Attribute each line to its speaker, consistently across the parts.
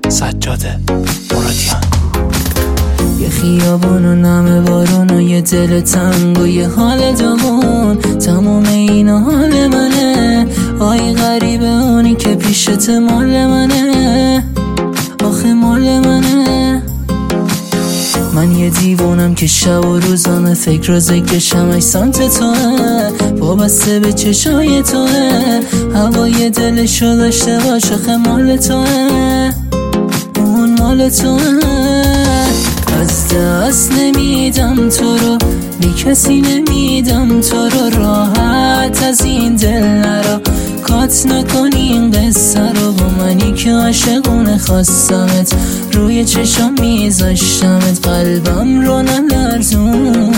Speaker 1: سجاد مرادیان.
Speaker 2: یه خیابون و نم بارون و یه دل تنگ و یه حال داغون، تموم اینا حال منه. آی غریبه اونی که پیشت مال منه، آخه مال منه. من یه دیوونم که شب و روزانه فکر و ذکرشم ای سمت توه، وابسته به چشای توه. هوای دلشو داشته باش، آخه مال توه، اون مال توه. از دست نمیدم تو رو، بی کسی نمیدم تو رو. راحت از این دل نرو، کات نکنی این قصه رو. با منی که عاشقونه خواستمت، روی چشم میذاشتمت، قلبم رو نلرزون.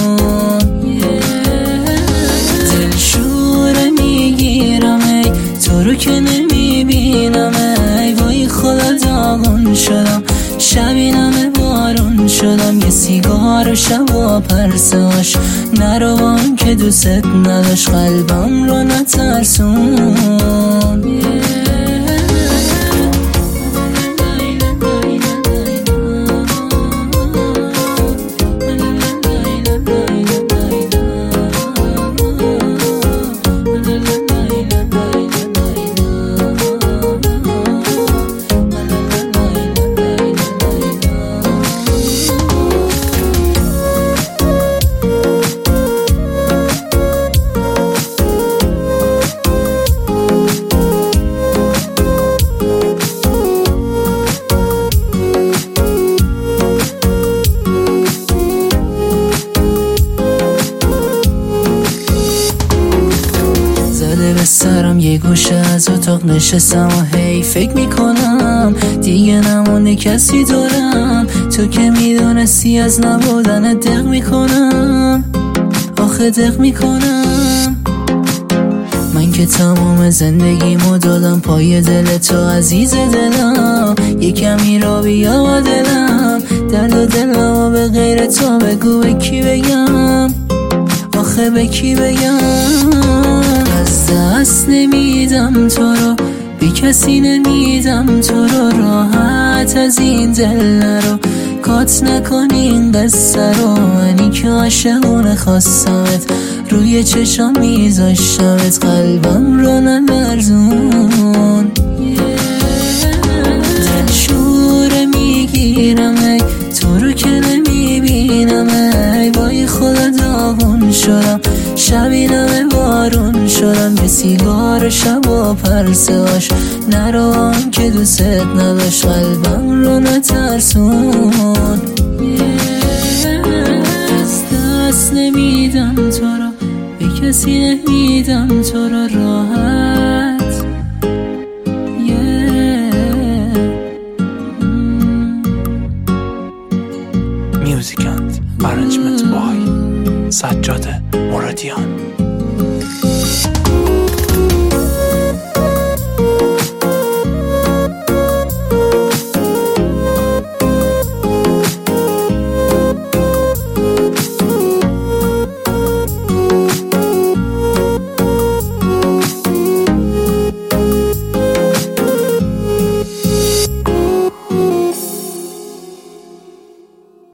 Speaker 2: دل شوره میگیرم ای تو رو که نمیبینم، ای وای خدا داغون شدم، شبینم بارون شدم. یه سیگار و شب و پرساش، نرو با اون که دوست نداشت، قلبم رو نترسون. به سرم یه گوشه از اتاق نشستم و هی فکر میکنم دیگه نمونه کسی دورم. تو که میدونستی از نبودن دق میکنم، آخه دق میکنم. من که تمام زندگیمو دادم پای دل تو عزیز دلم. یه کمی را بیا با دلم، درد و دلم و به غیر تو بگو به کی بگم، آخه به کی بگم. از دست نمیدم تو رو، بی کسی نمیدم تو رو. راحت از این دل نرو، کات نکنی این قصه رو. منی که عاشقونه خواستمت، روی چشم میذاشتمت، قلبم رو نلرزون. دل شوره میگیرم ای تو رو که نمیبینم، ای وای خدا داغون شدم، شبینم بارون شدم. یه سیگار شب و پرساش، نرو آن که دوست نداشت، قلبم رو نترسون. از دست نمیدم تو رو، به کسی نمیدم تو رو. راحت
Speaker 1: Music and arrangement by سجاد مرادیان.